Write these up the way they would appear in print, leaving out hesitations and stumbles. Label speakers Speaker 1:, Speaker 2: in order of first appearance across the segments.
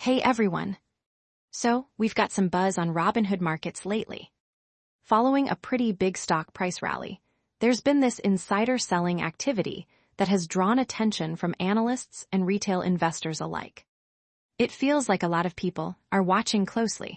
Speaker 1: Hey everyone. So, we've got some buzz on Robinhood markets lately. Following a pretty big stock price rally, there's been this insider selling activity that has drawn attention from analysts and retail investors alike. It feels like a lot of people are watching closely.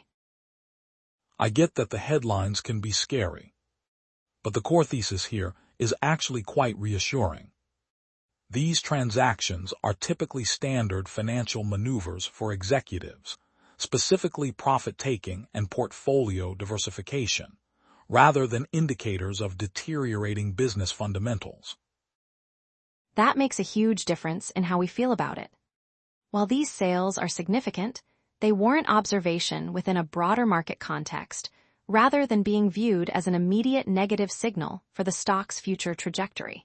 Speaker 2: I get that the headlines can be scary, but the core thesis here is actually quite reassuring. These transactions are typically standard financial maneuvers for executives, specifically profit-taking and portfolio diversification, rather than indicators of deteriorating business fundamentals.
Speaker 1: That makes a huge difference in how we feel about it. While these sales are significant, they warrant observation within a broader market context, rather than being viewed as an immediate negative signal for the stock's future trajectory.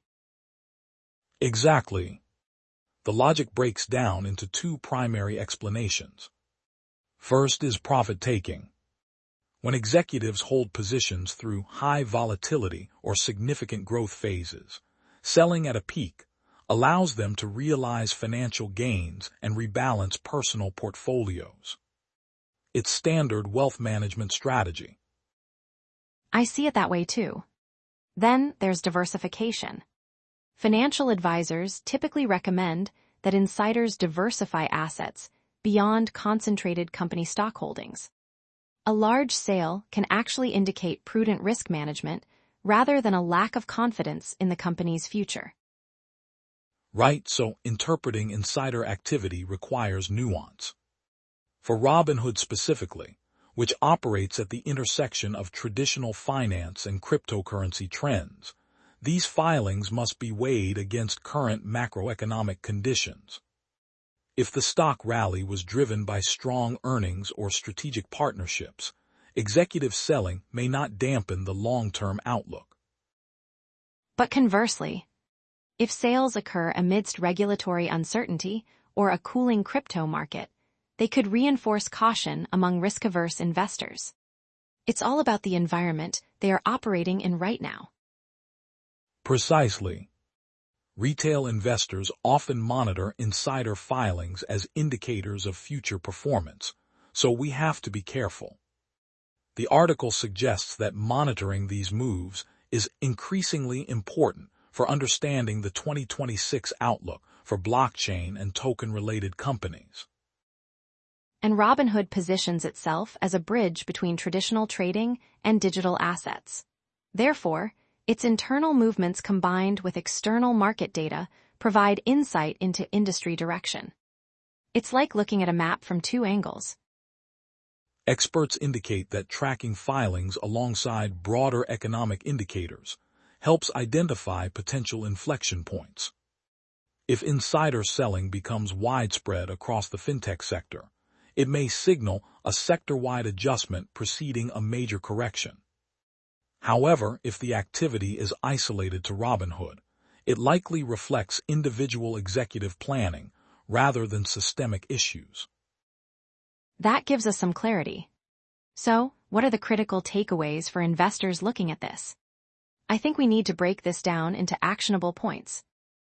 Speaker 2: Exactly. The logic breaks down into two primary explanations. First is profit-taking. When executives hold positions through high volatility or significant growth phases, selling at a peak allows them to realize financial gains and rebalance personal portfolios. It's standard wealth management strategy.
Speaker 1: I see it that way too. Then there's diversification. Financial advisors typically recommend that insiders diversify assets beyond concentrated company stock holdings. A large sale can actually indicate prudent risk management rather than a lack of confidence in the company's future.
Speaker 2: Right, so interpreting insider activity requires nuance. For Robinhood specifically, which operates at the intersection of traditional finance and cryptocurrency trends, these filings must be weighed against current macroeconomic conditions. If the stock rally was driven by strong earnings or strategic partnerships, executive selling may not dampen the long-term outlook.
Speaker 1: But conversely, if sales occur amidst regulatory uncertainty or a cooling crypto market, they could reinforce caution among risk-averse investors. It's all about the environment they are operating in right now.
Speaker 2: Precisely. Retail investors often monitor insider filings as indicators of future performance, so we have to be careful. The article suggests that monitoring these moves is increasingly important for understanding the 2026 outlook for blockchain and token-related companies.
Speaker 1: And Robinhood positions itself as a bridge between traditional trading and digital assets. Therefore, its internal movements combined with external market data provide insight into industry direction. It's like looking at a map from two angles.
Speaker 2: Experts indicate that tracking filings alongside broader economic indicators helps identify potential inflection points. If insider selling becomes widespread across the fintech sector, it may signal a sector-wide adjustment preceding a major correction. However, if the activity is isolated to Robinhood, it likely reflects individual executive planning rather than systemic issues.
Speaker 1: That gives us some clarity. So, what are the critical takeaways for investors looking at this? I think we need to break this down into actionable points.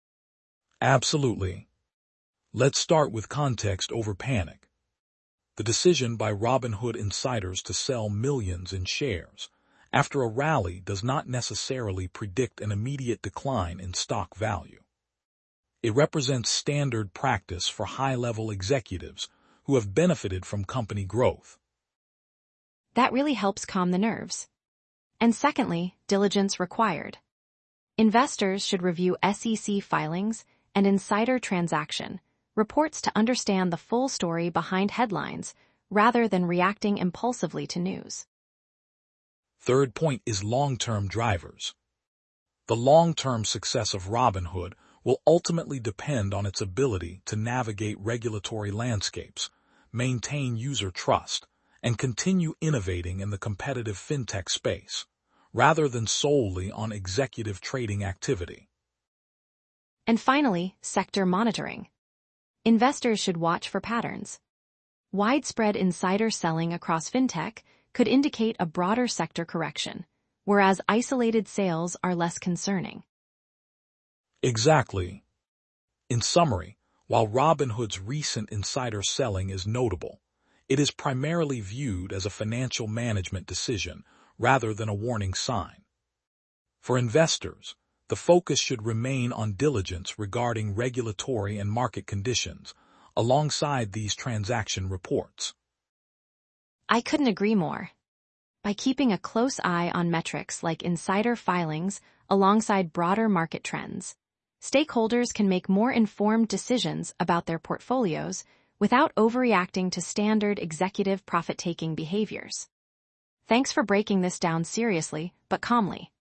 Speaker 2: Absolutely. Let's start with context over panic. The decision by Robinhood insiders to sell millions in shares after a rally does not necessarily predict an immediate decline in stock value. It represents standard practice for high-level executives who have benefited from company growth.
Speaker 1: That really helps calm the nerves. And secondly, diligence required. Investors should review SEC filings and insider transaction reports to understand the full story behind headlines rather than reacting impulsively to news.
Speaker 2: Third point is long-term drivers. The long-term success of Robinhood will ultimately depend on its ability to navigate regulatory landscapes, maintain user trust, and continue innovating in the competitive fintech space, rather than solely on executive trading activity.
Speaker 1: And finally, sector monitoring. Investors should watch for patterns. Widespread insider selling across fintech could indicate a broader sector correction, whereas isolated sales are less concerning.
Speaker 2: Exactly. In summary, While Robinhood's recent insider selling is notable, it is primarily viewed as a financial management decision rather than a warning sign. For investors, the focus should remain on diligence regarding regulatory and market conditions, alongside these transaction reports.
Speaker 1: I couldn't agree more. By keeping a close eye on metrics like insider filings alongside broader market trends, stakeholders can make more informed decisions about their portfolios without overreacting to standard executive profit-taking behaviors. Thanks for breaking this down seriously but calmly.